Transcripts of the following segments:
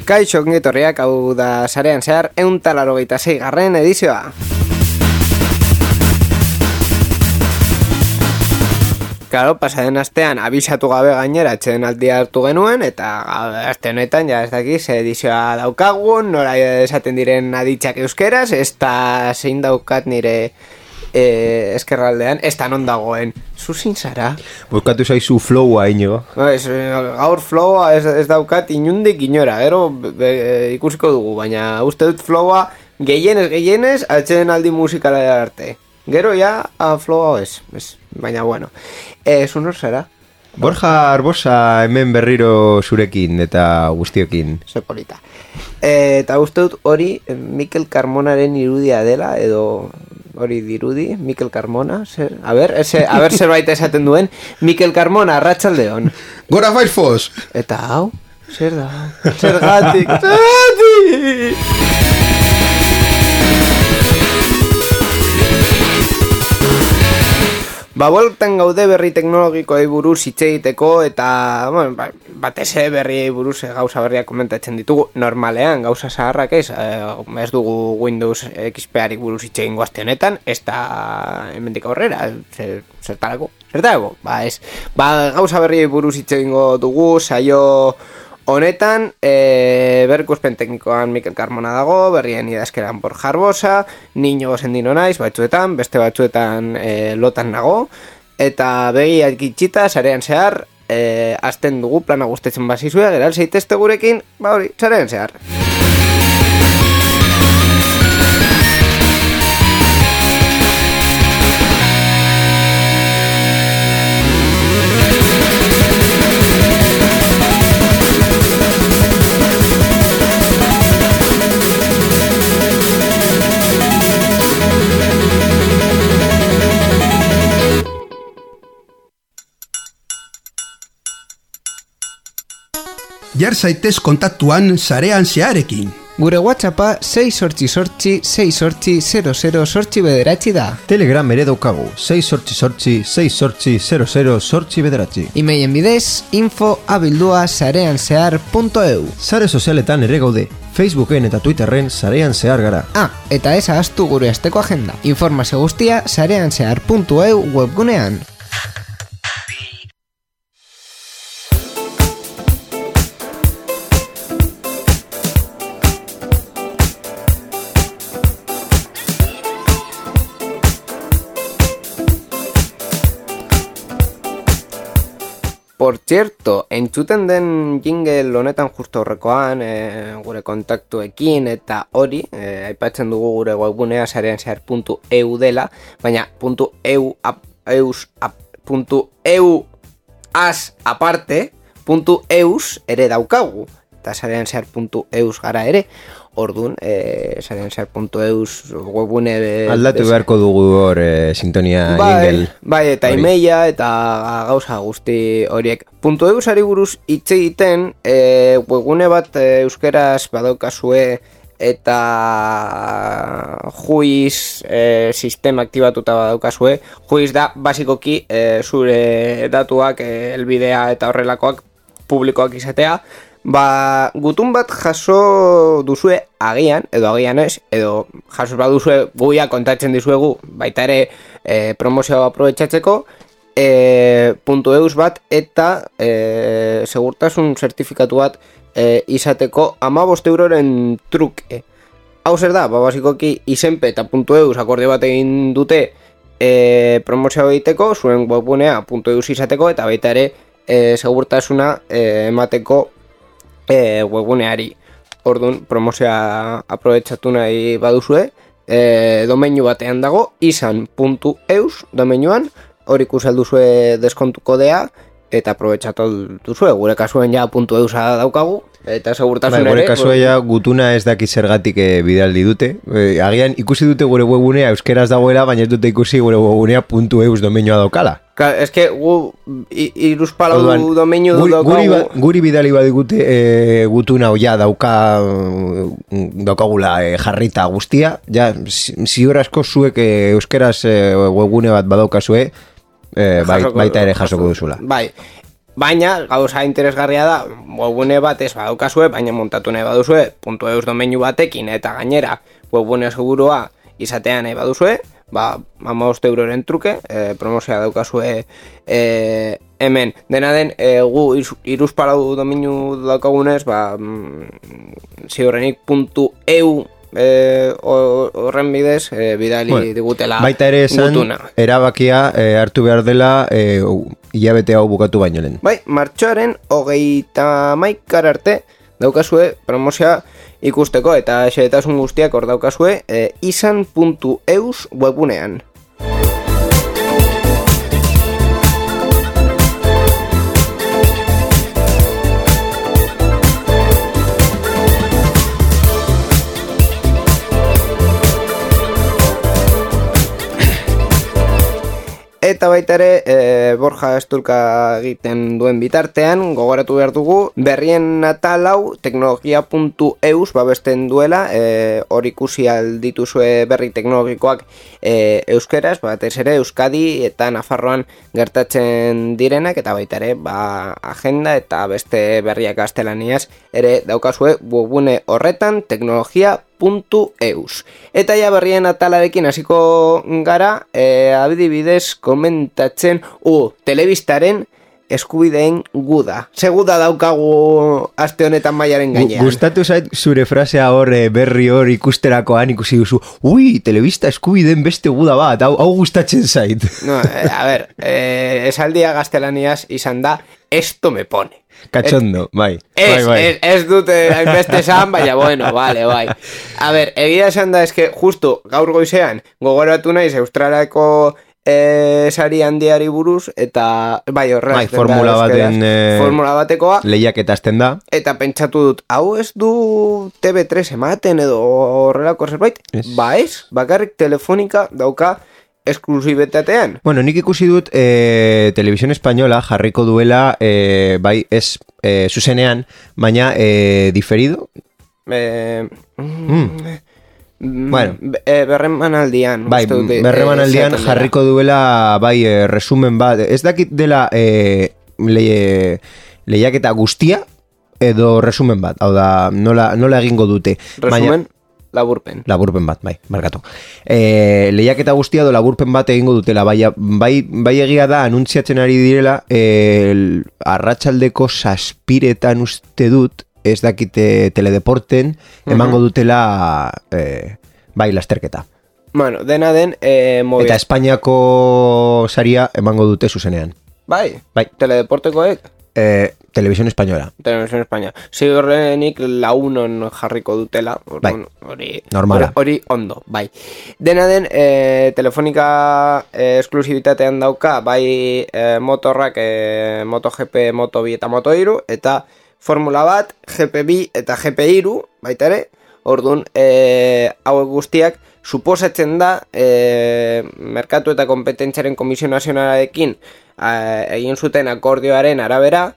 Kaixo ongetorriak, hau da sarean zehar 186. edizioa. Claro, pasaden astean abisatu gabe gainera atxeden aldia hartu genuen, eta aste honetan ja ez dakiz edizioa daukagun, nora esaten diren aditzak euskeraz, ez da zein daukat nire eskerraldean, ez da non dagoen. Zuzin zara? Bukatu zaizu flowa, ino. Gaur flowa ez daukat inundik inora, gero ikusiko dugu, baina uste dut flowa gehienez atxeden aldi musikala arte. Gero ja flowa ez, baina bueno. Zunor zara? Borja Arbosa hemen berriro zurekin eta guztiokin. Zepolita. Eta uste dut hori Mikel Carmonaren irudia dela, edo hori dirudi, Mikel Carmona, a ver zerbait esaten duen, Mikel Carmona, arratsaldeon. Gora Firefox! Eta hau, zer da? Zergatik! Bueltan gaude berri teknologikoei buruz hitz egiteko eta batez berriei buruz gauza berriak komentatzen ditugu normalean, gauza zaharrak ez dugu Windows XP-ari buruz hitz egingo aste honetan, ez da hemendik aurrera, zertarako? Gauza berriei buruz hitz egingo dugu, saio honetan, berrikuspen teknikoan Mikel Carmona dago, berrien idazkeran Borja Arbosa, niño sendino naiz, batzuetan, beste batzuetan lotan nago, eta begiak itxita, sarean zehar, azten dugu plana gustetzen bazizue, geral zeitezte gurekin, hori, sarean zehar. Jar zaitez kontaktuan sarean zeharekin. Gure WhatsAppa 688-688-00 da. Telegram ere daukagu, 688-688-00 Emailen bidez, info@sareanzehar.eu. Sare sozialetan ere gaude, Facebooken eta Twitterren sarean zehar gara. Eta ez ahaztu gure asteko agenda. Informazio guztia sareanzehar.eu webgunean. Por cierto, entzuten den jingle honetan justo horrekoan, gure kontaktuekin eta hori, aipatzen dugu gure webgunea sareanzehar.eu dela, baina .eus ere daukagu, eta sareanzehar.eus gara ere. Orduan, sareanzehar.eus webune aldatu beharko dugu hor sintonia jingle. Bai, eta emaila eta gauza guzti horiek. .eusari buruz hitz egiten, webune bat euskeraz badaukazue eta juiz sistema aktibatuta badaukazue. Juiz da, basikoki, zure datuak, elbidea eta horrelakoak publikoak izatea. Gutun bat jaso duzue agian, edo agian ez, edo jaso bat duzue guia kontatzen dizuegu, baita ere promozioa aprobetxatzeko, .eus bat eta segurtasun zertifikatu bat izateko 15 euroren truke. Hau zer da, basikoki izenpe eta .eus akordio bat egin dute promozioa egiteko, zuen webgunea .eus izateko, eta baita ere segurtasuna emateko webguneari. Orduan, promozioa aprobetxatu nahi baduzue, domeinu batean dago, izan.eus domeinuan, hor ikusalduzue deskontu kodea, eta aprobetxatu duzue, gure kasuen ja .eusa daukagu, eta segurtasun ere. Gure kasuen ja gutuna ez daki zergatik bidaldi dute. Agian ikusi dute gure webgunea euskeraz dagoela, baina ez dute ikusi gure webgunea .eus domeinua daukala. Ez que gu iruzpalau domeinu daukagu. Guri bidali badigute gutuna oia daukagula jarrita guztia. Ja, ziur asko zuek euskeraz webgune bat badaukazue, baita ere jasoko duzula. Bai, Baina, gauza interesgarria da, webgune bat ez badaukazue, baina montatu nahi baduzue, .eus domeinu batekin, eta gainera, webgune segurua izatea nahi baduzue, 15 euroren truke, promozioa daukazue hemen. Dena den, gu iruzpalau domeinu daukagunez, ziurrenik .eu horren bidez bidali digutela baita ere esan gutuna. Erabakia hartu behar dela hilabete hau bukatu baino lehen. Bai, martxoaren 31 arte daukazue promozioa ikusteko eta xehetasun guztiak hor daukazue izan.eus webgunean. Eta baita ere, Borja Esturka egiten duen bitartean, gogoratu behar dugu, berrien atal hau teknologia.eus babesten duela, hor ikusi aldituzue berri teknologikoak euskeraz, batez ere Euskadi eta Nafarroan gertatzen direnak, eta baita ere, agenda eta beste berriak gaztelaniaz ere daukazue webgune horretan teknologia.eus. Eta ja berrien atalarekin hasiko gara, adibidez komentatzen telebistaren eskubideen guda. Ze guda daukagu aste honetan mailaren gainean. Gustatu zait zure frasea hor berri hor ikusterakoan ikusi duzu. Ui, telebista eskubideen beste guda bat, hau gustatzen zait. No, a ver, esaldia gaztelaniaz izan da, esto me pone. Katxondo, bai. Ez dut hainbeste esan, baina bueno, bai. A ver, egia esan da, eske justo gaur goizean gogoratu naiz Australiako sari handiari buruz, eta bai horrela. Bai, formula batekoa. Lehiak eta azten da. Eta pentsatu dut, hau ez du TV3 ematen edo horrelako zerbait? Ba ez, bakarrik Telefonica dauka esklusibitatean. Bueno, nik ikusi dut Televisión Española jarriko duela bai ez zuzenean, baina diferido. Bueno, berremanaldian. Bai, berremanaldian jarriko duela bai resumen bat. Ez dakit dela lehiaketa guztia edo resumen bat. Hau da, nola egingo dute. Resumen? Laburpen bat, bai, markatu. Lehiaketa guztia edo laburpen bat egingo dutela, bai egia da anuntziatzen ari direla arratsaldeko 7:00 uste dut, ez dakite teledeporten, emango dutela bai lasterketa. Bueno, dena den eta Espainiako saria emango dute zuzenean. Bai. Teledeportekoek? Televisión Española. Televisión Española. Ziurrenik launon jarriko dutela. Bai. Normala. Hori ondo, bai. Dena den, Telefonica esklusibitatean dauka, bai motorrak, MotoGP, Moto2 eta Moto3, eta Formula bat, GP2 eta GP3, baita ere, orduan, hauek guztiak, suposatzen da, Merkatu eta Kompetentziaren Komisio Nazionalarekin egin zuten akordioaren arabera,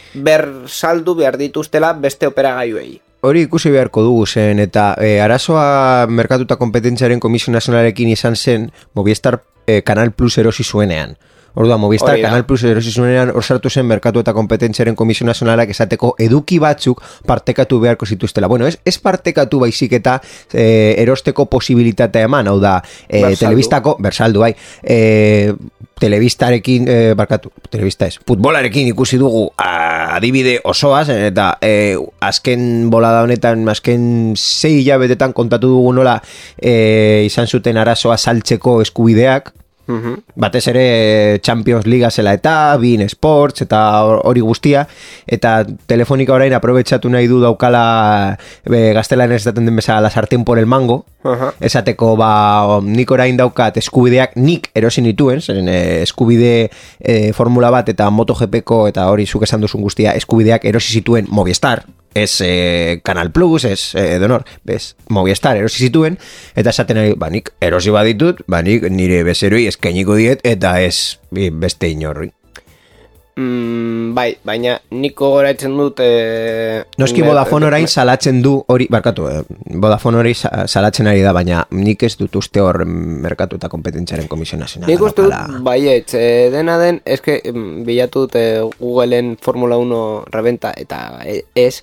saldu behar dituztela beste operagailuei. Hori ikusi beharko dugu zen, eta arazoa Merkatu eta Kompetentziaren Komisio Nazionalarekin izan zen Movistar Canal Plus erosi zuenean. Orduan, Movistar Canal Plus erosi zuenean hor sartu zen Merkatu eta Kompetentziaren Komisio Nazionalak esateko eduki batzuk partekatu beharko zituztela. Bueno, ez partekatu baizik eta erosteko posibilitatea eman, hau da, telebistako, bersaldu, bai, telebistarekin, telebista ez, futbolarekin ikusi dugu adibide osoaz, eta azken bolada honetan, azken 6 hilabetetan kontatu dugu nola izan zuten arazoa saltzeko eskubideak, batez ere Champions Liga zela eta Bein Sports eta hori guztia, eta Telefonica orain aprobetxatu nahi du daukala gaztelan ez daten den bezala la sartén por el mango, esateko nik orain daukat eskubideak nik erosin dituen, zeren eskubide Formula bat eta MotoGPko eta hori zuk esan duzun guztia eskubideak erosi zituen Movistar, ez Canal Plus, ez donor, bez, Movistar erosi zituen, eta esaten ari, nik erosi baditut, nik nire bezeroi eskainiko diet, eta ez beste inorri. Bai, baina niko goratzen dut... Noski Vodafone orain salatzen du hori, barkatu, Vodafone hori salatzen ari da, baina nik ez dut uste hor merkatu eta kompetentziaren komisio nazionala. Nik uste dut, baietz, dena den, eske bilatu dut Googleen Formula 1 rebenta eta ez,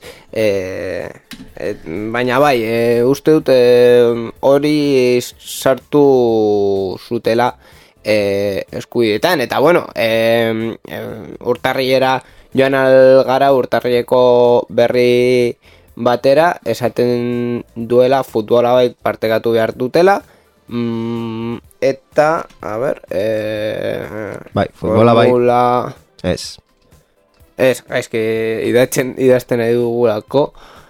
baina bai, uste dut hori sartu zutela eskubidetan, eta bueno, urtarrilera joan algara, urtarrileko berri batera, esaten duela futbola bai partekatu behar dutela, eta, a ber, bai, futbola bai, ez, gaizki idazten nahi dugulako,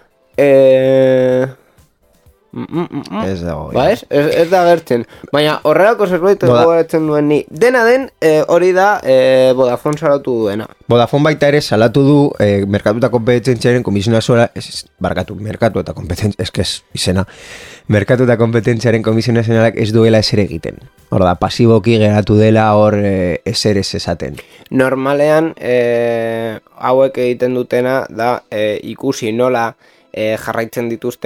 ez dago. Ba, ez da gertzen. Baina horrelako zerbait gogoratzen duen ni. Dena den, hori da Vodafone salatu duena. Vodafone baita ere salatu du merkatu eta kompetentziaren komisionazioa, merkatu eta kompetentzia, izena, merkatu eta kompetentziaren komisionazionalak ez duela eser egiten. Hor da, pasiboki geratu dela hor eser ez esaten. Normalean, hauek egiten dutena da ikusi nola jarraitzen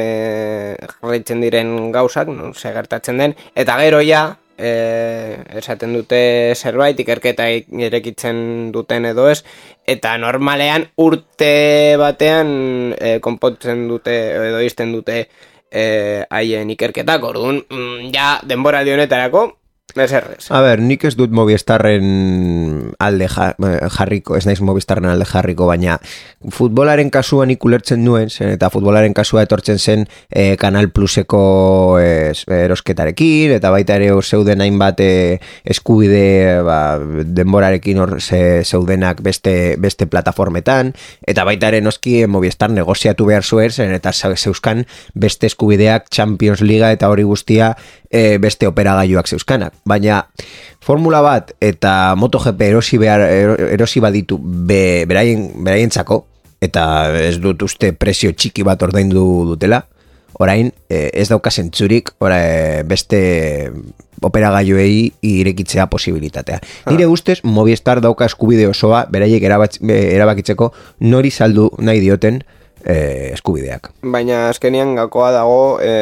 diren gauzak, no, ze gertatzen den, eta gero ja, esaten dute zerbait, ikerketa irekitzen duten edo ez, eta normalean urte batean konpontzen dute edo izten dute haien ikerketak, orduan, ja, denbora honetarako, Eserrez. A ber, nik ez dut Movistarren alde jarriko, ez naiz Movistarren alde jarriko, baina futbolaren kasuan ikulertzen nuen, eta futbolaren kasua etortzen zen Canal Pluseko erosketarekin, eta baita ere zeuden hainbat eskubide denborarekin hor zeudenak beste plataformetan, eta baita ere noski Movistar negoziatu behar zuen, eta zeuzkan beste eskubideak Champions Liga eta hori guztia beste operagailuak zeuzkanak. Baina Formula bat eta MotoGP erosi baditu beraientzako, eta ez dut uste prezio txiki bat ordaindu dutela, orain ez dauka zentzurik beste operagailuei irekitzea posibilitatea. Nire ustez Movistar dauka eskubide osoa beraiek erabakitzeko nori saldu nahi dioten eskubideak. Baina azkenian gakoa dago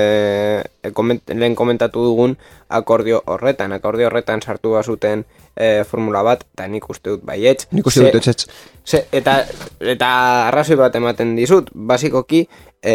lehen komentatu dugun akordio horretan sartu bazuten formula bat, eta nik uste dut baietz. Nik uste dut etxetz. Eta arrazoi bat ematen dizut, basikoki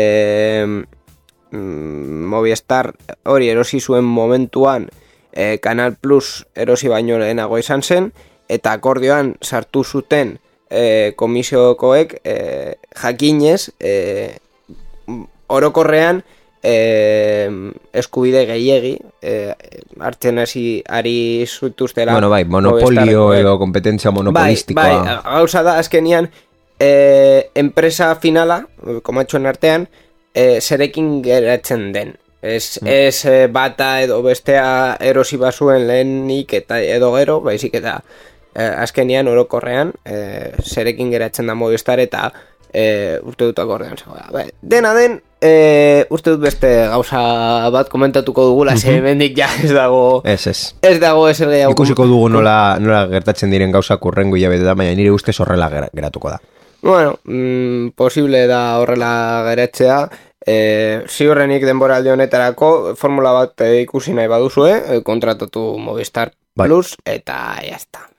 Movistar hori erosi zuen momentuan Canal Plus erosi baino lehenago izan zen, eta akordioan sartu zuten komisiokoek jakinez orokorrean eskubide gehiegi hartzen ari zutuztela. Bueno, bai, monopolio edo kompetentzia monopolistikoa. Bai, gauza da azkenian enpresa finala, komatxoen artean, zerekin geratzen den. Ez bata edo bestea erosi bazuen lehenik eta edo gero, baizik eta azkenian orokorrean zerekin geratzen da Movistar eta uste dut akordean zegoela. Dena den, uste dut beste gauza bat komentatuko dugula, hemendik ja ez dago ezer gehiago. Ikusiko dugu nola gertatzen diren gauzak urrengo hilabetetan, baina nire ustez horrela geratuko da. Bueno, posible da horrela geratzea. Ziurrenik denboraldi honetarako formula bat ikusi nahi baduzue, kontratatu Movistar Plus, eta jazta.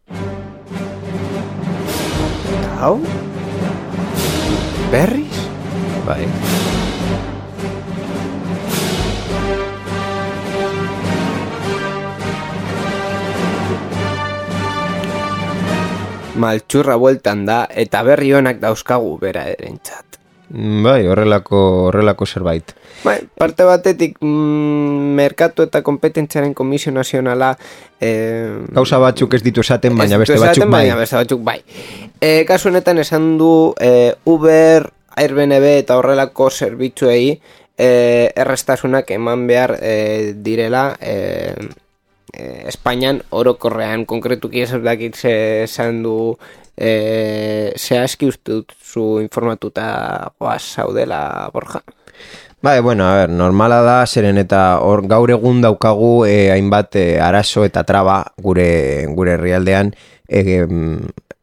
Hau? Berriz? Bai. Maltxurra bueltan da, eta berri honak dauzkagu bera erentzat. Bai, horrelako zerbait. Bai, parte batetik merkatu eta kompetentziaren komisio nazionala gauza batzuk ez ditu esaten, baina beste batzuk bai. Kasu honetan esan du Uber, Airbnb eta horrelako zerbitzuei errestasunak eman behar direla Espainian orokorrean, konkretuki ez dakit esan du zehazki uste dut zu informatuta zaudela, Borja? Bai, bueno, a ver, normala da, zeren eta hor gaur egun daukagu hainbat arazo eta traba gure herrialdean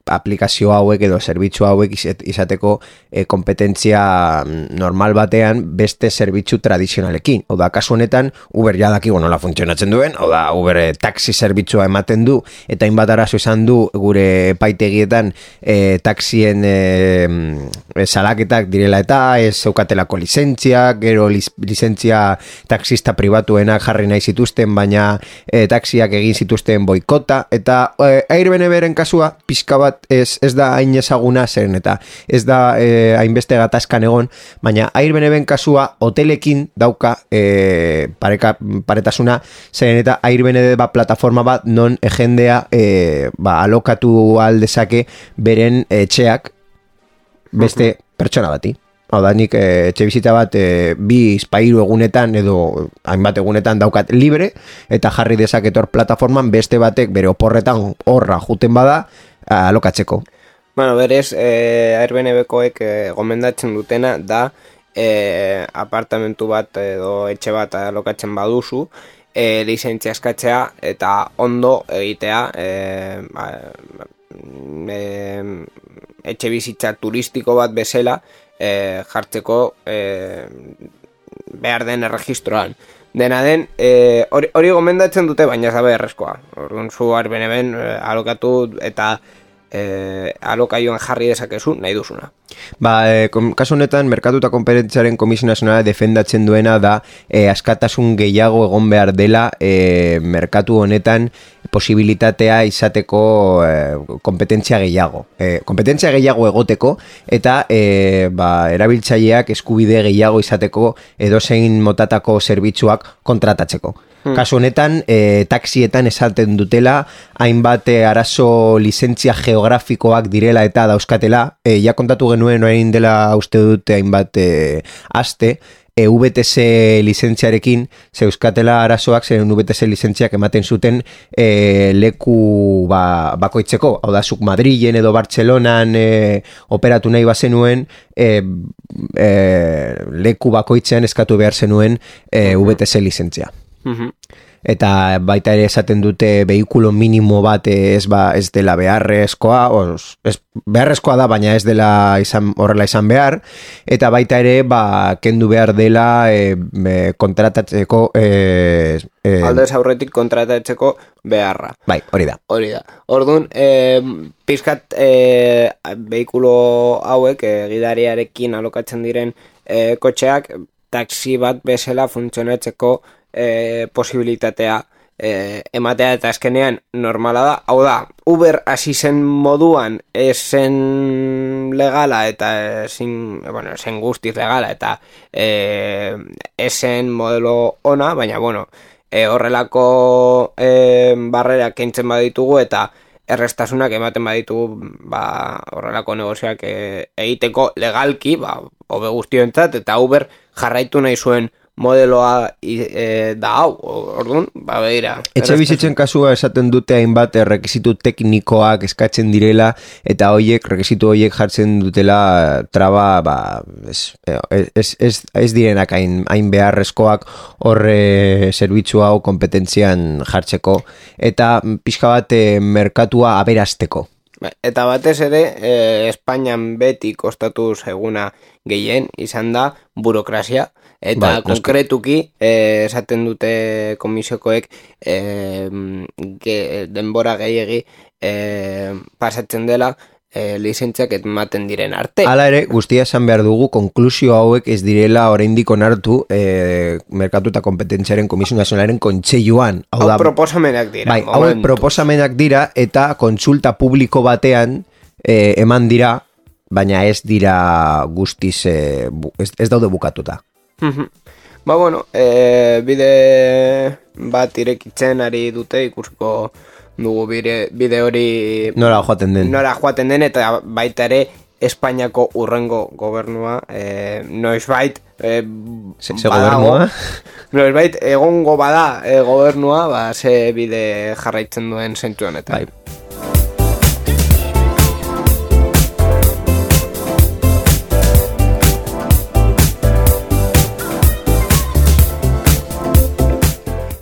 aplikazio hauek edo zerbitzu hauek izateko kompetentzia normal batean beste zerbitzu tradizionalekin. Hau da, kasu honetan, Uber jadakigu nola funtzionatzen duen, hau da, Uber taxi zerbitzua ematen du, eta hainbat arazo izan du gure epaitegietan taxien salaketak direla eta ez zeukatelako lizentziak, gero lizentzia taxista pribatuenak jarri nahi zituzten, baina taxiak egin zituzten boikota, eta Airbnb-ren kasua pixka bat ez da hain ezaguna zeren, eta ez da hainbeste gatazkan egon, baina Airbnb-en kasua hotelekin dauka paretasuna, zeren eta Airbnb plataforma bat non jendea alokatu aldezake beren etxeak beste pertsona bati. Hau da, nik etxe bizita bat 2-3 egunetan edo hainbat egunetan daukat libre, eta jarri dezaketor plataforman beste batek bere oporretan horra juten bada alokatzeko. Bueno, berez, Airbnb-koek gomendatzen dutena da apartamentu bat edo etxe bat alokatzen baduzu, lizentzia eskatzea eta ondo egitea etxe bizitza turistiko bat bezala jartzeko behar den erregistroan. Dena den, hori gomendatzen dute, baina zabe errezkoa. Orduan zu Airbnb-en alokatu eta alokaioan jarri dezakezu nahi duzuna. Kasu honetan, Merkatu eta Konpetentziaren Komisio Nazionala defendatzen duena da askatasun gehiago egon behar dela merkatu honetan posibilitatea izateko kompetentzia gehiago. Kompetentzia gehiago egoteko eta erabiltzaileak eskubide gehiago izateko edozein motatako zerbitzuak kontratatzeko. Kasu honetan, taxietan esaten dutela, hainbat arazo lizentzia geografikoak direla eta dauzkatela, ja kontatu genuen orain dela uste dute hainbat aste, VTC lizentziarekin zeuskatela arazoak, zeren VTC lizentziak ematen zuten leku bakoitzeko, hau da, zuk Madrilen edo Bartzelonan operatu nahi bazenuen, leku bakoitzean eskatu behar zenuen VTC lizentzia. Eta baita ere esaten dute behikulo minimo bat ez dela beharrezkoa, beharrezkoa da, baina ez dela horrela izan behar, eta baita ere kendu behar dela kontratatzeko aldez aurretik kontratatzeko beharra. Bai, hori da. Orduan, pizkat behikulo hauek gidariarekin alokatzen diren kotxeak taxi bat bezala funtzionatzeko posibilitatea ematea, eta azkenean normala da. Hau da, Uber hasi zen moduan esen legala eta esen guztiz legala eta esen modelo ona, baina horrelako barrerak kentzen baditugu eta errestasunak ematen baditugu horrelako negozioak egiteko legalki, hobe guztiontzat, eta Uber jarraitu nahi zuen modeloa da hau, orduan, begira. Etxe bizitzen kasua esaten dute hainbat rekizitu teknikoak eskatzen direla, eta rekizitu horiek jartzen dutela traba, ez direnak hain beharrezkoak horre zerbitzu hau kompetentzian jartzeko, eta pixka bat merkatua aberasteko. Eta batez ere, Espainian beti kostatu zeguna gehien izan da burokrazia, eta konkretuki esaten dute komisiokoek denbora gehiegi pasatzen dela lizentziak ematen diren arte. Hala ere, guztia esan behar dugu, konklusio hauek ez direla oraindik onartu Merkatu eta Konpetentziaren Komisio Nazionalaren kontseiluan. Hau proposamenak dira. Bai, hau proposamenak dira eta kontsulta publiko batean eman dira, baina ez dira guztiz, ez daude bukatuta. Bide bat irekitzen ari dute, ikusiko dugu bide hori nora joaten den, eta baita ere Espainiako urrengo gobernua noizbait gobernua? Noizbait egongo bada gobernua, ze bide jarraitzen duen zentzu honetan. Bai.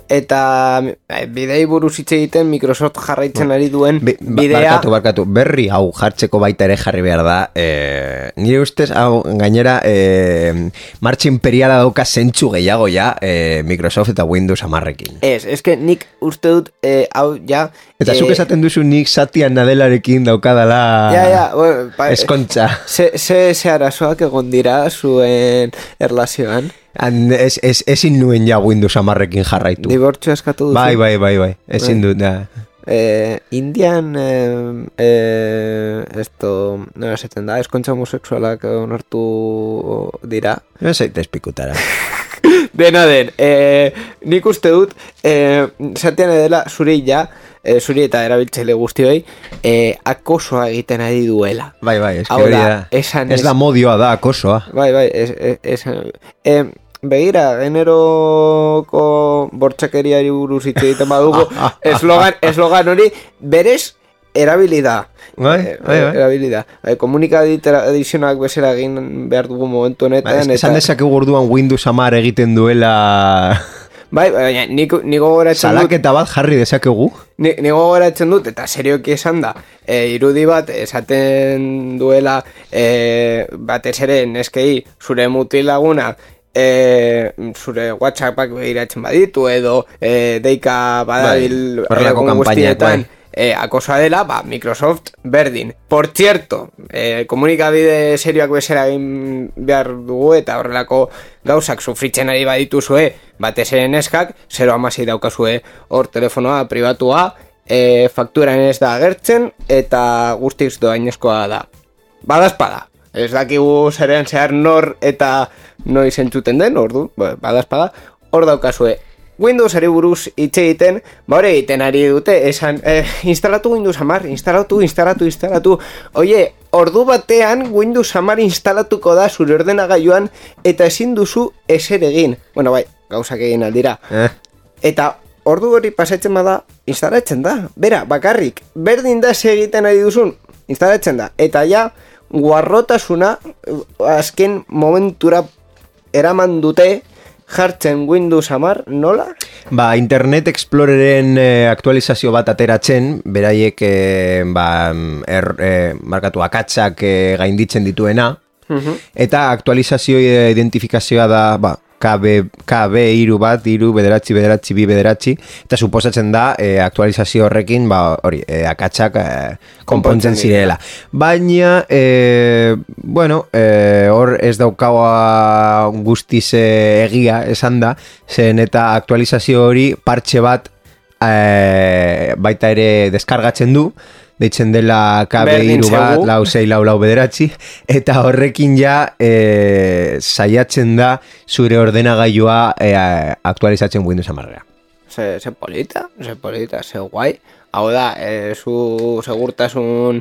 eta bidei buruz hitz egiten Microsoft jarraitzen ari duen bidea... Barkatu, berri hau jartzeko baita ere jarri behar da, nire ustez, hau gainera, martxa imperiala dauka zentzu gehiago ja, Microsoft eta Windows 10ekin. Ez que nik uste dut, hau ja... Eta zuk esaten duzu nik Satya Nadelarekin daukadala... bueno, eskontza. Ze arazoak egon dira zuen erlazioan? Ezin nuen ja Windows 10ekin jarraitu. Dibortzio eskatu duzu? Bai, ezin dut, da. Indian esto no esaten da, eskontza homosexualak onartu dira. No zaitez pikutara. Dena den, nik uste dut Satya Nadella zuri eta erabiltzaile guztioi akosoa egiten ari duela. Bai, eski hori da. Ez da modioa da akosoa. Bai, begira, generoko bortxakeriari buruz hitz egiten badugu, eslogan hori berez erabili da. Bai. Erabili da. Komunikabide tradizionak bezala egin behar dugu momentu honetan. Esan dezakegu orduan Windows 10 egiten duela... Bai, niko gogoratzen dut... Salaketa bat jarri dezakegu? Niko gogoratzen dut, eta serioki esan da, irudi bat esaten duela batez ere neskei zure mutilaguna zure WhatsAppak begiratzen baditu edo deika badabil horrelako kanpainak akosoa dela, Microsoft berdin. Por cierto, komunikabide serioak bezala egin behar dugu eta horrelako gauzak sufritzen ari badituzue, batez ere neskak, 016 daukazue hor telefonoa pribatua, fakturan ez da agertzen eta guztiz doainezkoa da. Badazpada. Ez dakigu zerean zehar nor eta noiz entzuten den, ordu, badazpada, hor daukazue. Windowsari buruz hitz egiten, hori egiten ari dute, esan, instalatu Windows 10, instalatu. Oie, ordu batean Windows 10 instalatuko da zure ordenagailuan eta ezin duzu ezer egin. Bueno, bai, gauzak egin aldira. Eta ordu hori pasatzen bada, instalatzen da. Bera, bakarrik, berdin da ze egiten ari duzun, instalatzen da. Eta ja, guarrotasuna azken momentura eraman dute jartzen Windows 10, nola? Internet Exploreren aktualizazio bat ateratzen, beraiek markatu akatsak gainditzen dituena, eta aktualizazio identifikazioa da KB iru bat, iru, bederatzi, bi bederatzi, eta suposatzen da aktualizazio horrekin, akatsak konpontzen zirela. Baina, hor ez daukaua guztiz egia esan da, zen eta aktualizazio hori partxe bat baita ere deskargatzen du, deitzen dela KB iru bat, lau zei, lau bederatzi, eta horrekin ja saiatzen da zure ordenagailua aktualizatzen Windows 10. Ze polita, ze guai. Hau da, zu segurtasun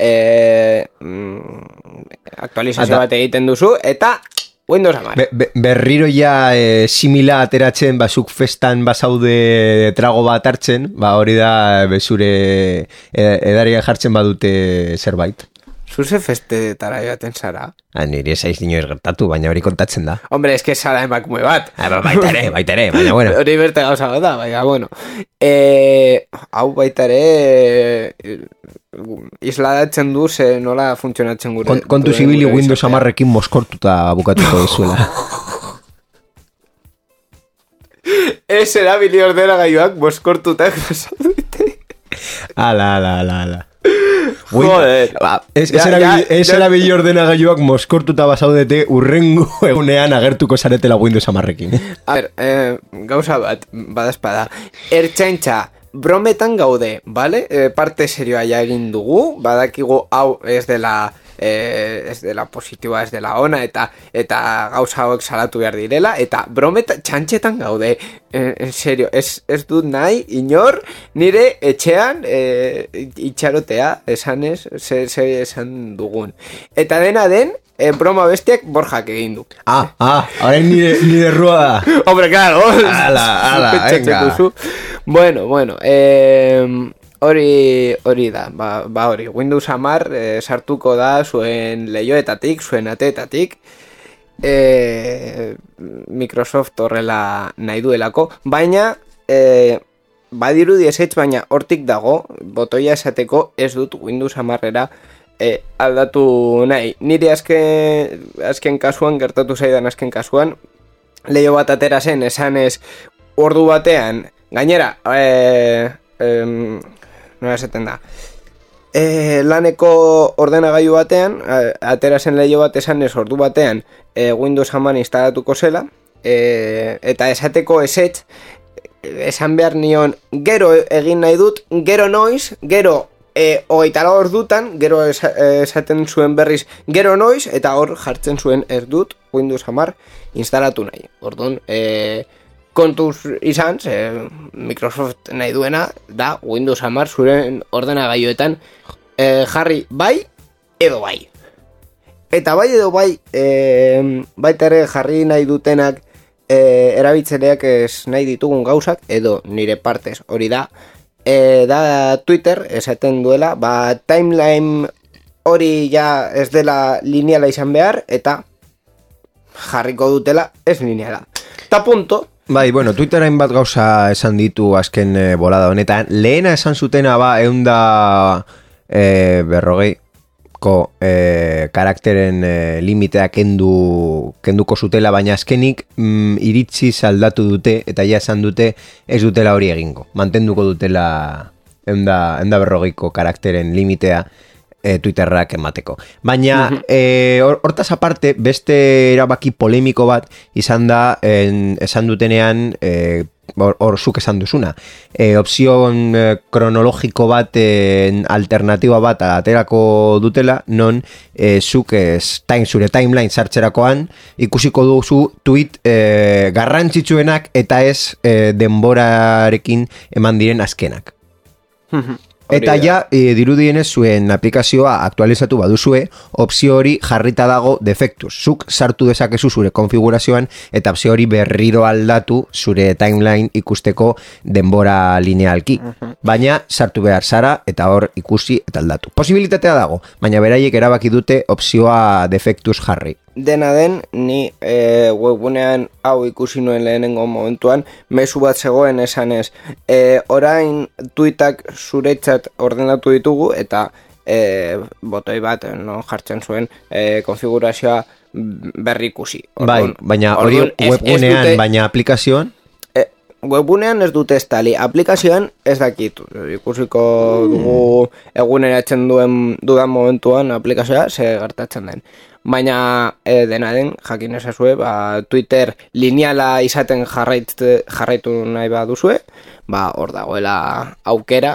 aktualizazio bat egiten duzu, eta Windows 10. Berriro ja simila ateratzen, zuk festan bazaude trago bat hartzen, hori da zure edaria jartzen badute zerbait. Zuze festetara joaten zara? Niri esaiz inoiz gertatu, baina hori kontatzen da. Hombre, eske zara emakume bat. Baita ere, baina bueno. Hori berte gauza bat da, baina bueno. Hau baita ere isladatzen du ze nola funtzionatzen gure. Kontu zibili Windows 10ekin moskortuta bukatuko dizuela. Ez erabili ordenagailuak moskortuta zaudete. Ala. Joder. Ez erabili ordenagailuak moskortuta bazaudete urrengo egunean agertuko zaretela Windows 10ekin. A ber, gauza bat, badazpada. Ertzaintza, brometan gaude, vale? Parte serioa ja egin dugu, badakigu hau ez dela positiboa, ez dela ona, eta gauza hauek salatu behar direla, eta brometa txantxetan gaude, en serio, ez dut nahi, inor, nire etxean itxarotea, esanez, ze esan dugun. Eta dena den, broma bestiak Borjak egin du. Horrein nire errua da. Hombre, claro. Ala, venga. Bueno, hori da, hori, Windows 10 sartuko da zuen leioetatik, zuen ateetatik, Microsoft horrela nahi duelako, baina badirudi ezetz, baina hortik dago, botoia esateko ez dut Windows 10era aldatu nahi. Nire azken kasuan, gertatu zaidan azken kasuan, leio bat atera zen, esanez ordu batean, gainera, nola esaten da, laneko ordenagailu batean, atera zen leio bat esanez ordu batean Windows 10 instalatuko zela, eta esateko ezetz, esan behar nion, gero egin nahi dut, gero noiz, gero hogeita lau ordutan, gero esaten zuen berriz, gero noiz, eta hor jartzen zuen ez dut Windows 10 instalatu nahi. Orduan, kontuz izan, Microsoft nahi duena, da Windows 10 zuren ordenagailuetan jarri bai edo bai. Eta bai edo bai, baita ere jarri nahi dutenak erabiltzaileak ez nahi ditugun gauzak, edo nire partez hori da, da Twitter esaten duela, timeline hori ja ez dela lineala izan behar, eta jarriko dutela ez lineala. Ta punto. Bai, bueno, Twitterain bat gauza esan ditu azken bolada honetan. Lehena esan zutena eunda berrogei karakteren limitea kenduko zutela, baina azkenik iritzi aldatu dute, eta ja esan dute ez dutela hori egingo. Mantenduko dutela eunda berrogeiko karakteren limitea Twitterrak emateko. Baina hortaz aparte, beste erabaki polemiko bat izan da esan dutenean hor zuk esan duzuna. Opzion kronologiko bat, alternatiba bat aterako dutela, non zuk zure timeline sartzerakoan ikusiko duzu tweet garrantzitsuenak eta ez denborarekin eman diren azkenak. Eta ja, dirudienez zuen aplikazioa aktualizatu baduzue, opzio hori jarrita dago defektuz. Zuk sartu dezakezu zure konfigurazioan eta opzio hori berriro aldatu zure timeline ikusteko denbora linealki. Baina sartu behar zara eta hor ikusi eta aldatu. Posibilitatea dago, baina beraiek erabaki dute opzioa defektuz jarri. Dena den, ni webgunean hau ikusi nuen lehenengo momentuan, mezu bat zegoen esanez, orain tweetak zuretzat ordenatu ditugu, eta botoi bat jartzen zuen konfigurazioa berri ikusi. Bai, baina hori webgunean, baina aplikazioan? Webgunean ez dute estali, aplikazioan ez dakit, ikusiko dugu eguneratzen dudan momentuan aplikazioa ze gertatzen den. Baina dena den, jakin ezazue, Twitter lineala izaten jarraitu nahi baduzue, hor dagoela aukera,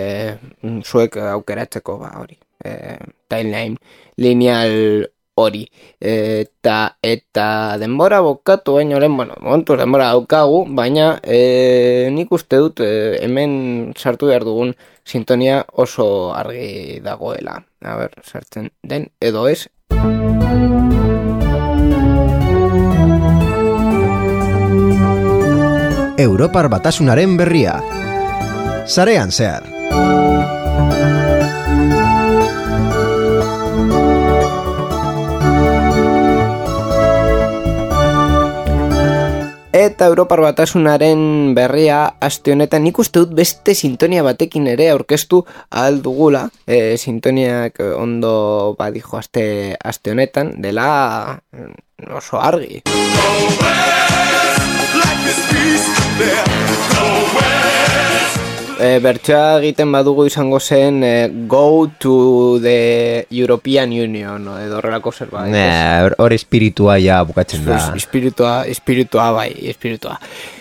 zuek aukeratzeko hori, timeline lineal hori. Eta denbora bokatu baino lehen, momentu denbora daukagu, baina nik uste dut hemen sartu behar dugun sintonia oso argi dagoela. A ber, sartzen den edo ez. Europar Batasunaren berria. Sarean zehar. Eta Europar Batasunaren berria aste honetan nik uste dut beste sintonia batekin ere aurkeztu ahal dugula. Sintoniak ondo badijo aste honetan dela oso argi. Bertsoa egiten badugu izango zen Go to the European Union edo horrelako zerbait. Hor espiritua ja bukatzen da. Espiritua bai, espiritua.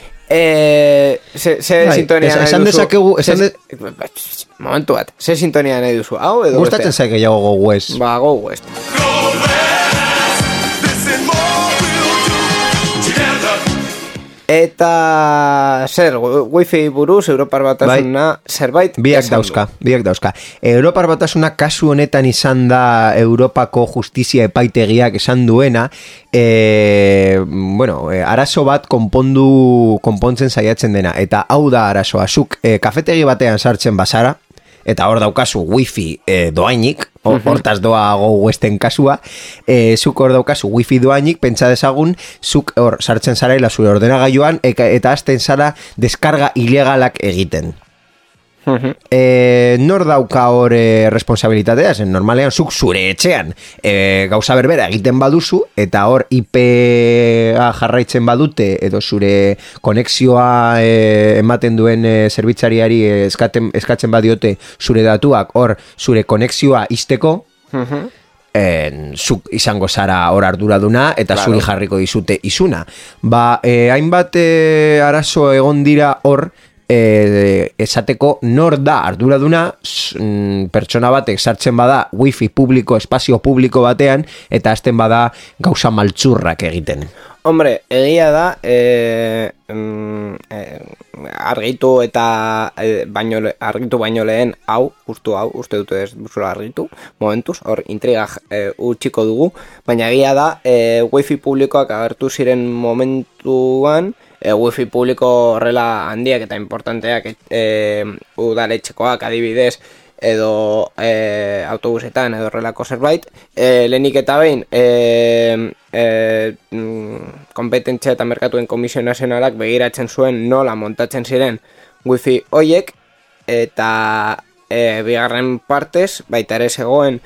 Sintonia esan dezakegu momentu bat, ze sintonia nahi duzu? Hau edo gustatzen zaik gehiago Go West. Go West. Eta zer, wifi buruz Europar Batasuna zerbait biak dauzka. Europar Batasuna kasu honetan izan da Europako justizia epaitegiak esan duena, arazo bat konpontzen saiatzen dena, eta hau da arazoa. Zuk kafetegi batean sartzen bazara, eta hor daukazu wifi doainik, hortaz doa Go Westen kasua, zuk hor daukazu wifi doainik, pentsa dezagun, zuk hor sartzen zaraila zure ordenagailuan, eta hasten zara deskarga ilegalak egiten. Nor dauka hor responsabilitatea, zen normalean zuk zure etxean gauza berbera egiten baduzu, eta hor IP-a jarraitzen badute edo zure konexioa ematen duen zerbitzariari eskatzen badiote zure datuak hor zure konexioa izteko, zuk izango zara hor arduraduna eta zuri jarriko dizute izuna. Hainbat arazo egon dira hor, esateko nor da arduraduna, pertsona batek sartzen bada wifi publiko, espazio publiko batean, eta hasten bada gauza maltzurrak egiten. Hombre, egia da, argitu eta argitu baino lehen justu hau, uste dute ez duzula argitu, momentuz, hor intriga utxiko dugu, baina egia da, wifi publikoak agertu ziren momentuan, wifi publiko horrela handiak eta importanteak udaletxekoak adibidez edo autobusetan edo horrelako zerbait, lehenik eta behin kompetentzia eta merkatuen komisio nazionalak begiratzen zuen nola montatzen ziren wifi hoiek, eta bigarren partez baita ere zegoen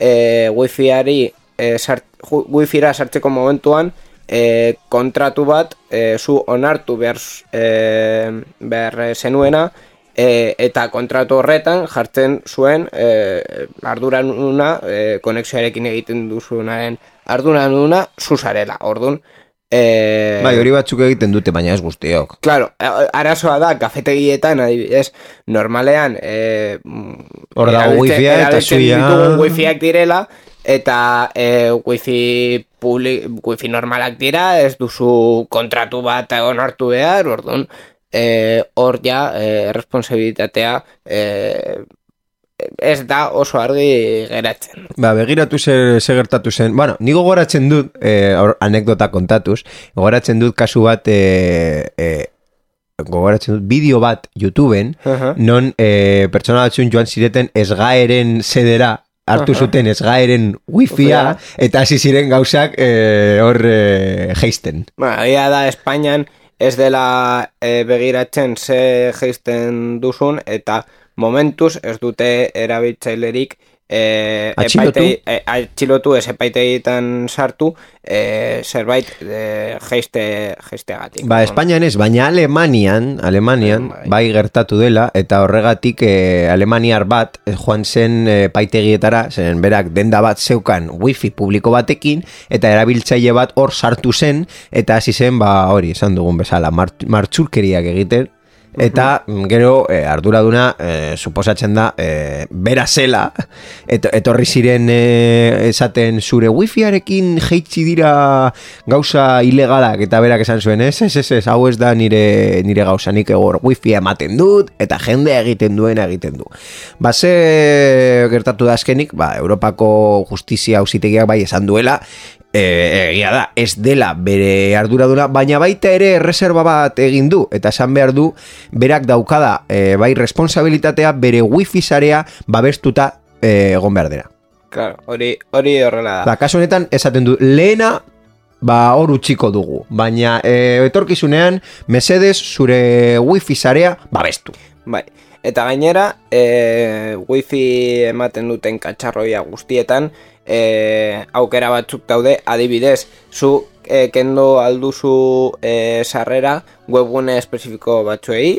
wifira sartzeko momentuan kontratu bat zu onartu behar zenuena, eta kontratu horretan jartzen zuen arduraduna konexioarekin egiten duzunaren arduraduna zuzarela, orduan hori batzuk egiten dute, baina ez guztiok. Claro, arazoa da, kafetegietan adibidez, normalean hor dago wifia eta zuia wifiak direla, eta wifi normalak dira, ez duzu kontratu bat onartu behar, orduan hor ja responsabilitatea ez da oso argi geratzen. Begiratu ze gertatu zen. Bueno, ni gogoratzen dut, anekdota kontatuz, gogoratzen dut kasu bat gogoratzen dut bideo bat YouTubeen, non pertsona batzun joan zireten esgaeren sedera hartu zuten esgaeren wifia, eta hasi ziren gauzak hor geisten. Egia da, Espainian ez dela begiratzen ze geisten duzun, eta momentuz ez dute erabiltzailerik atxilotu ez epaitegietan sartu zerbait geisteagatik. Espainian ez, baina Alemanian bai gertatu dela, eta horregatik alemaniar bat joan zen epaitegietara, zen berak denda bat zeukan wifi publiko batekin, eta erabiltzaile bat hor sartu zen, eta hasi zen hori esan dugun bezala martxurkeriak egiten. Eta gero arduraduna suposatzen da bera zela, etorri ziren esaten zure wifiarekin jeitsi dira gauza ilegalak, eta berak esan zuen ez, hau ez da nire gauza, nik egor wifi ematen dut eta jendea egiten du. Ze gertatu da azkenik, Europako justizia auzitegiak bai esan duela, egia da, ez dela bere arduraduna, baina baita ere erreserba bat egin du, eta esan behar du berak daukada bai responsabilitatea bere wifi sarea babestuta egon behar dela. Claro, hori horrela da. Kasu honetan esaten du, lehena hor utxiko dugu, baina etorkizunean mesedez zure wifi sarea babestu. Bai, eta gainera wifi ematen duten katxarroia guztietan aukera batzuk daude, adibidez, zu kendo alduzu sarrera webgune espezifiko batzuei,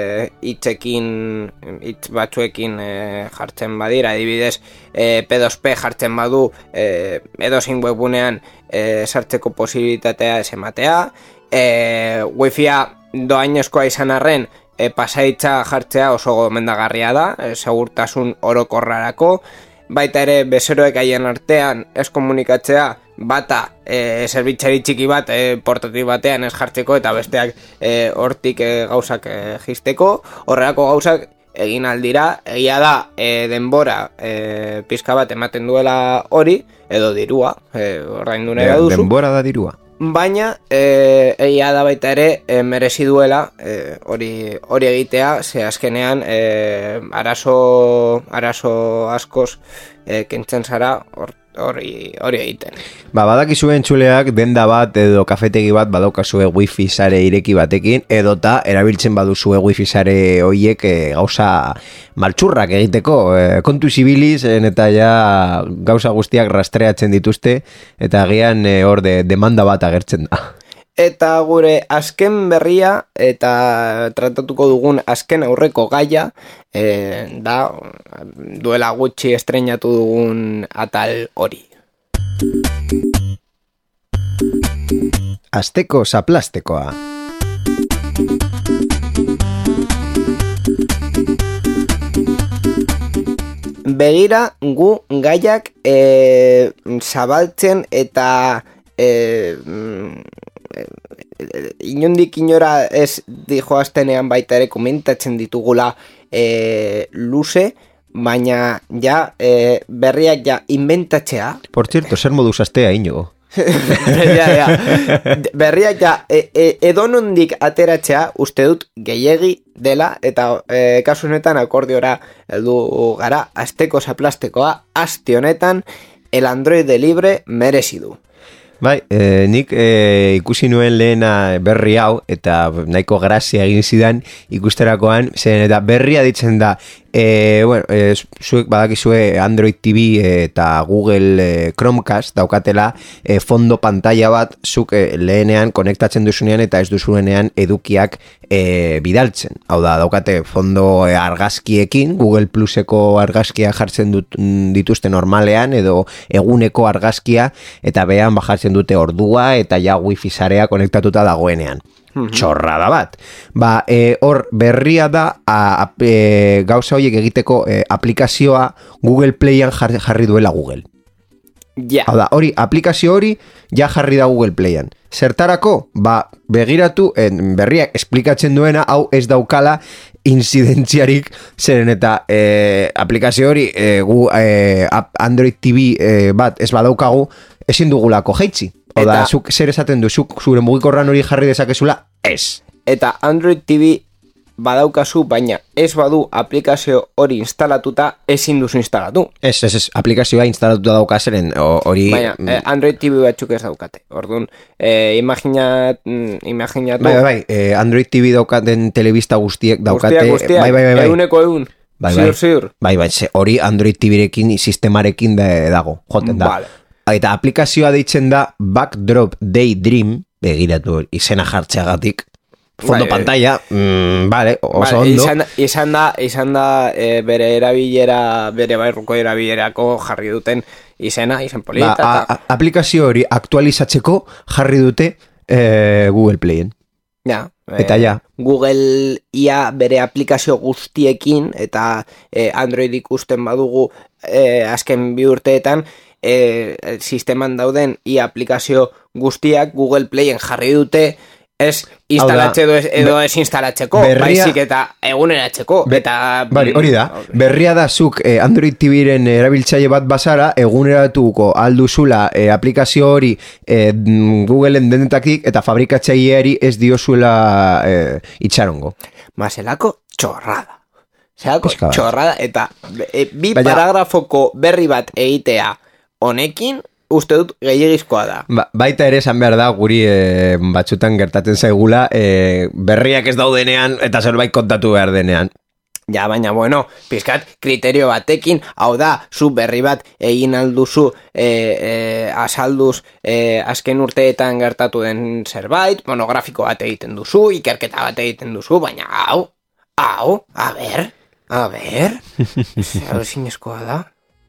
hitz batzuekin jartzen badira, adibidez, P2P jartzen badu edozein webgunean sartzeko posibilitatea ez ematea, wifia doainezkoa izan arren pasaitza jartzea oso gomendagarria da, segurtasun orokorrarako, baita ere bezeroek haien artean ez komunikatzea, bata zerbitzari txiki bat portatik batean ez jartzeko, eta besteak hortik gauzak jisteko, horrelako gauzak egin aldira, egia da denbora pizka bat ematen duela hori, edo dirua, ordaindu nahi duzu. Denbora da dirua. baina egia da baita ere merezi duela hori egitea, ze azkenean arazo askoz kentzen zara hori egiten. Badakizu entzuleak denda bat edo kafetegi bat badaukazue wifi sare ireki batekin, edota erabiltzen baduzue wifi sare hoiek gauza maltsurrak egiteko, kontu zibiliz eta ja gauza guztiak rastreatzen dituzte, eta agian hor demanda bat agertzen da. Eta gure azken berria eta tratatuko dugun azken aurreko gaia da duela gutxi estreinatu dugun atal hori. Asteko zaplastekoa. Begira gu gaiak zabaltzen eta inondik inora ez dijoaztenean baita ere komentatzen ditugula luze, baina ja berriak ja inventatzea. Por cierto, zer moduz astea Iñigo? ja. Berriak ja edonondik ateratzea uste dut gehiegi dela, eta kasu honetan akordiora heldu gara. Asteko zaplastekoa aste honetan el Android libre merezi du. Bai, nik ikusi nuen lehena berri hau, eta nahiko grazia egin zidan ikusterakoan, zen eta berria ditzen da, zuek badakizue Android TV eta Google Chromecast daukatela fondo pantalla bat zuk lehenean konektatzen duzunean eta ez duzuenean edukiak bidaltzen. Hau da, daukate fondo argazkiekin, Google Pluseko argazkia jartzen dituzte normalean edo eguneko argazkia, eta behan bajartzen dute ordua eta ja wifi sarea konektatuta dagoenean. Txorrada bat. Hor berria da gauza horiek egiteko aplikazioa Google Playan jarri duela Google. Ja. Hau da, aplikazio hori ja jarri da Google Playan. Zertarako? Begiratu, berriak esplikatzen duena, hau ez daukala incidentziarik, zeren eta aplikazio hori Android TV bat ez badaukagu, ezin dugulako jaitsi. Oda, zuk zer esaten du, zuk zure mugikorran hori jarri dezakezula, ez. Eta Android TV badaukazu, baina ez badu aplikazio hori instalatuta, ezin duzu instalatu. Ez, aplikazioa instalatuta daukazeren hori... Baina, Android TV batzuk ez daukate. Orduan, imaginatu... Bai, Android TV daukaten telebista guztiek daukate... Guztiak, bai. Eguneko egun. Ziur. Bai, hori Android TV-rekin, sistemarekin dago, joten da. Vale. Eta aplikazioa deitzen da Backdrop Daydream, begiratu izena jartzeagatik, fondo pantalla, vale, oso ondo. Izan da bere erabilera, bere bairruko erabilerako jarri duten izen polita. Aplikazio hori aktualizatzeko jarri dute Google Playen. Ja, eta ja. Google ia bere aplikazio guztiekin, eta Android ikusten badugu azken 2 urteetan, sisteman dauden aplikazio guztiak Google Playen jarri dute, ez instalatzeko edo ez instalatzeko, baizik eta eguneratzeko. Hori da, berria da zuk Android TV-ren erabiltzaile bat bazara, eguneratuko alduzula aplikazio hori Googleen denetakik eta fabrikatzaileari ez diozuela itxarongo. Zelako txorrada. Txorrada, eta bi paragrafoko berri bat egitea honekin, uste dut gehiagizkoa da. Baita ere esan behar da, guri batzutan gertatzen zaigula, berriak ez daudenean eta zerbait kontatu behar denean. Ja, baina, pizkat kriterio batekin, hau da, zu berri bat egin alduzu azalduz azken urteetan gertatu den zerbait, monografiko bat egiten duzu, ikerketa bat egiten duzu, baina hau, a ber, zinezkoa da.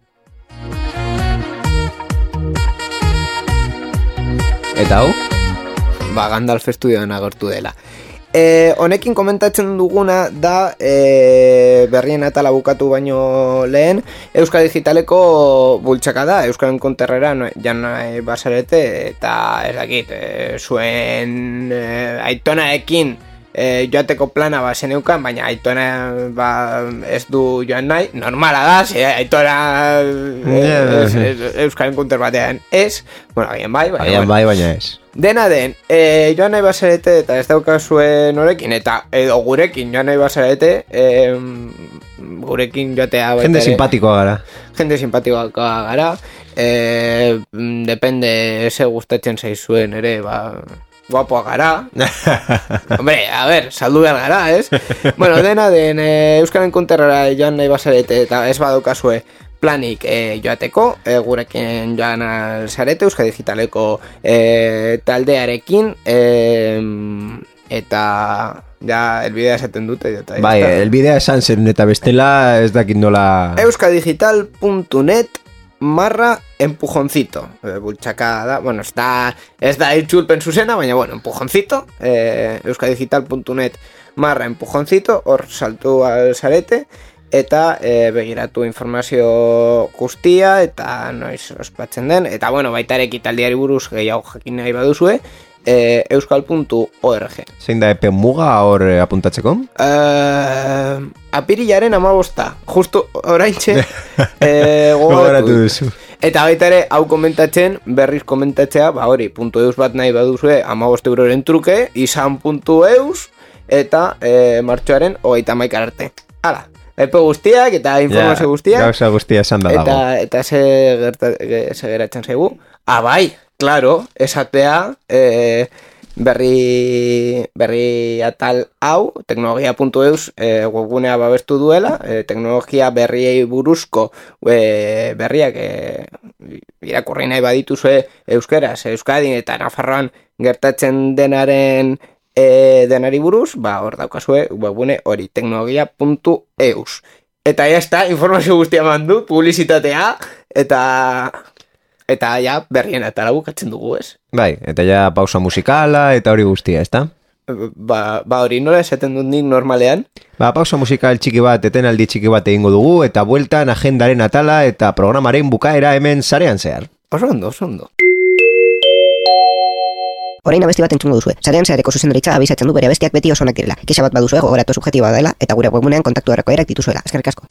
Eta hau? Gandalf estudioan agortu dela. Honekin komentatzen duguna da berrien atala bukatu baino lehen Euskal Digitaleko bultzaka da, Euskal Konterrera jan basarete, eta ez dakit, zuen aitonaekin joateko plana zeneukan, baina aitona ez du joan nahi, normala da, aitona Euskal Konter batean ez, agian bai, baina ez. Dena den, joan nahi bazarete eta ez daukazue norekin, eta edo gurekin joan nahi bazarete, gurekin joatea baita Jende simpatikoa gara. Jende simpatikoa gara, depende ze gustatzen zaizuen ere, guapoa gara. Hombre, a ver, saldu behar gara, ez? Bueno, dena den, Euskaren Kunterrara joan nahi bazarete eta ez badaukazue planik joateko, gurekin joan alzarete, Euskadi Digitaleko taldearekin, eta ja, elbidea esaten dute. Bai, elbidea esan zen eta bestela ez dakit nola... euskadigital.net /empujoncito. Bultxaka da, bueno, ez da itzulpen zuzena, baina bueno, empujoncito. euskadigital.net /empujoncito, hor saltu alzarete. Eta begiratu informazio guztia eta noiz ospatzen den. Eta bueno, baita ere ekitaldiari buruz gehiago jakin nahi baduzue, euskal.org. Zein da epe muga hor apuntatzeko? Apirilaren 15, justu oraintxe gogoratu duzu. Eta baita ere, hau komentatzen, berriz komentatzea, hori, .eus bat nahi baduzue 15 euroren truke, izan.eus, eta martxoaren 31 arte. Hala, epe guztiak eta informazio guztiak. Gauza guztia esan da dago. Eta ze geratzen zaigu. Bai, claro, esatea berri atal hau, teknologia.eus webgunea babestu duela, teknologia berriei buruzko berriak irakurri nahi badituzue euskeraz, Euskadin eta Nafarroan gertatzen denari buruz, hor daukazue webgune hori, teknologia.eus. Eta ya está, informazio guztia mandu, publizitatea, eta ja berrien atara bukatzen dugu, ez? Bai, eta ja pausa musikala eta hori guztia, ezta? Hori nola esaten dut nik normalean? Pausa musikal txiki bat, etenaldi txiki bat egingo dugu, eta bueltan agendaren atala eta programaren bukaera hemen sarean zehar. Oso ondo. Orain abesti bat entzungo duzue. Sarean zehareko zuzendaritza abisatzen du bere abestiak beti oso onak direla. Kexa bat baduzue gogoratu subjektiboa dela eta gure webgunean kontaktu erreko erak dituzuela. Eskerrik asko.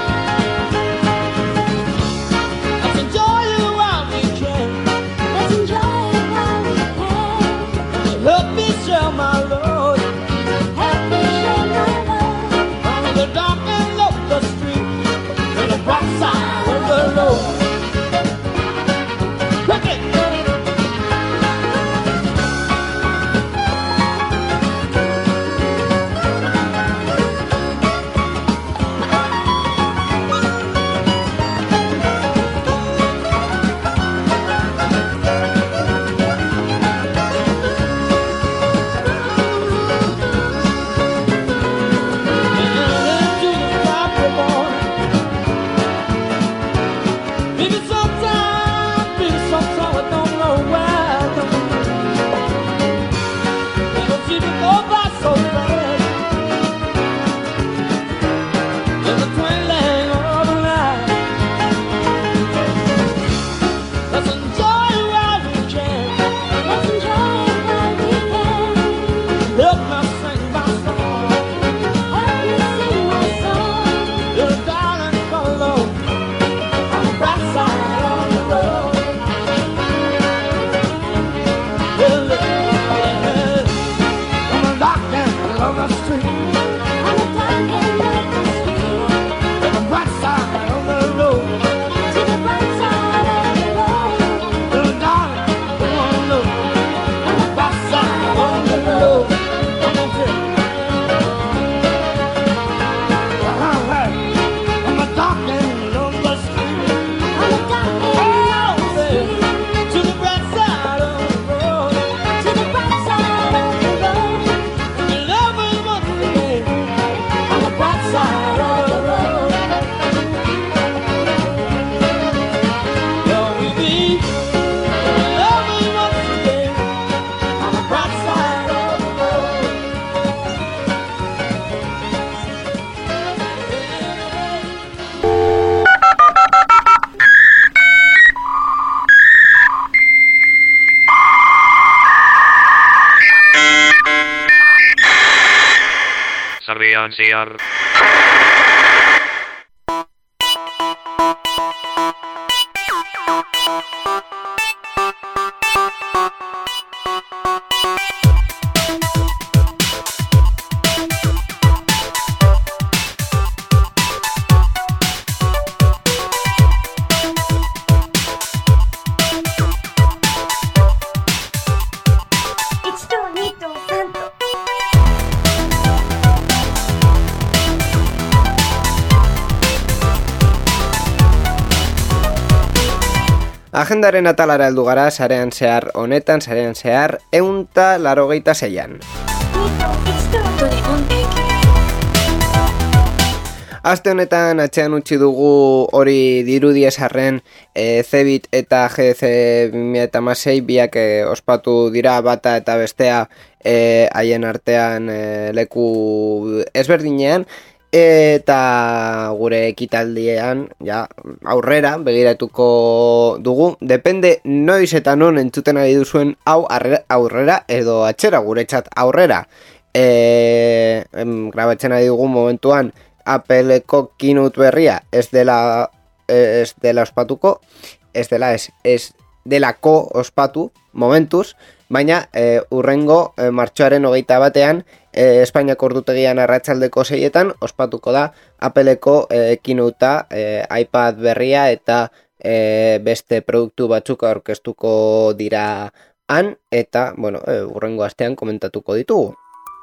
Let's enjoy Sarean zehar. Agendaren atalara heldu gara sarean zehar honetan, sarean zehar 186an. Aste honetan atxean utzi dugu hori dirudiesarren Cebit eta GDC 2016 biak ospatu dira bata eta bestea haien artean leku ezberdinean. Eta gure ekitaldiean ja, aurrera begiratuko dugu. Depende noiz eta non entzuten ari duzuen hau aurrera edo atxera guretzat aurrera. Grabatzen ari dugu momentuan Appleko keynote berria ez dela ospatuko, ez delako ospatu momentuz, baina urrengo martxoaren 21ean Espainiako ordutegian arratsaldeko 6etan ospatuko da Appleko keynotea, iPad berria eta beste produktu batzuk aurkeztuko dira han, eta urrengo astean komentatuko ditugu.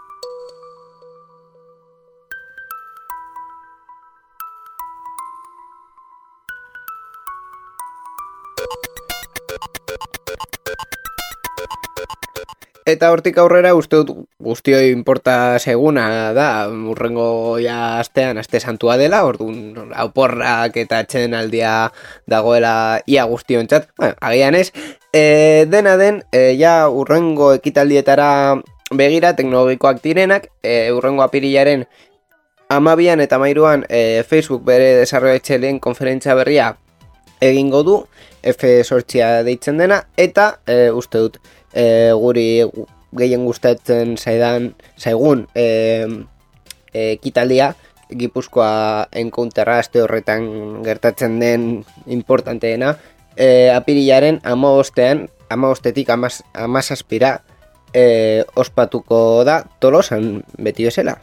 Eta hortik aurrera uste dut guztioi inporta seguna da, urrengo ja astean, aste santua dela, orduan auporrak eta atxeden aldia dagoela ia guztiontzat, agian ez. Dena den, ja urrengo ekitaldietara begira teknologikoak direnak, urrengo apirilaren 12an eta 13an Facebook bere desarrollatxaileen konferentzia berria egingo du, F8 deitzen dena, eta uste dut guri gehien gustatzen zaigun ekitaldia Gipuzkoa encounterra aste horretan gertatzen den importanteena apirilaren 15etik 17 ospatuko da Tolosan beti bezala.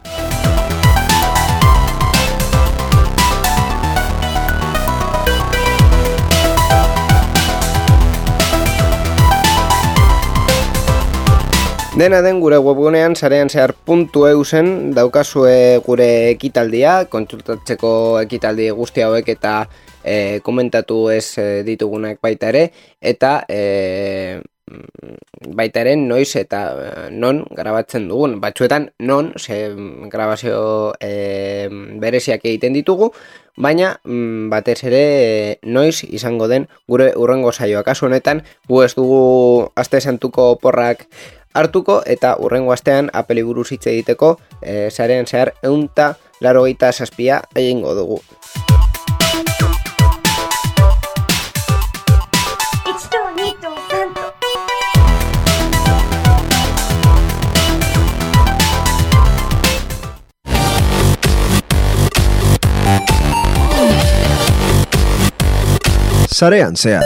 Dena den gure webgunean sareanzehar.eusen daukazue gure ekitaldia, kontsultatzeko ekitaldi guzti hauek eta komentatu ez ditugunak baita ere, eta baita ere noiz eta non grabatzen dugun. Batzuetan non, grabazio bereziak egiten ditugu, baina batez ere noiz izango den gure urrengo saioa. Kasu honetan, gu ez dugu aste santuko porrak hartuko eta urrengo astean Apple buruz hitz egiteko sarean zehar 187 egingo dugu. Sarean zehar.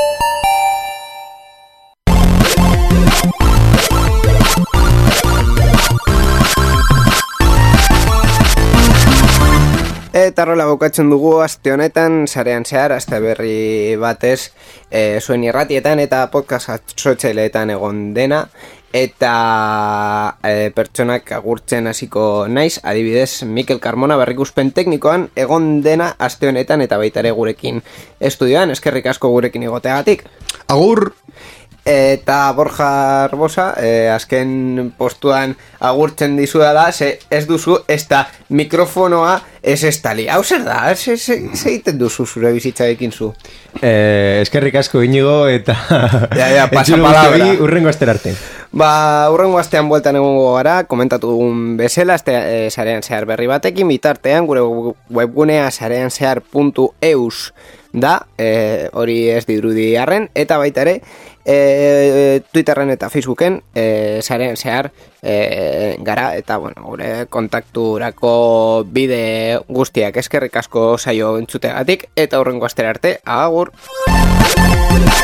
Eta rola bukatzen dugu aste honetan, sarean zehar, aste berri batez zuen irratietan eta podcast sozialetan egon dena, eta pertsonak agurtzen hasiko naiz, adibidez Mikel Carmona berrikuspen teknikoan egon dena aste honetan eta baita ere gurekin estudioan, eskerrik asko gurekin egoteagatik. Agur! Eta Borja Arbosa, azken postuan agurtzen dizua da, ez duzu, ez da mikrofonoa ez estali. Hau zer da, ze egiten duzu zure bizitzarekin zu? Eskerrik asko Inigo eta pasapalabra. Urrengo astera arte. Urrengo astean bueltan egongo gara, komentatu dugun bezala, sarean zehar berri batekin, bitartean gure webgunea sareanzehar.eus da, hori ez dirudi arren, eta baita ere, Twitterren eta Facebooken sarean zehar gara, eta bueno, gure kontakturako bide guztiak eskerrik asko saio entzutegatik, eta hurrengo astera arte, agur!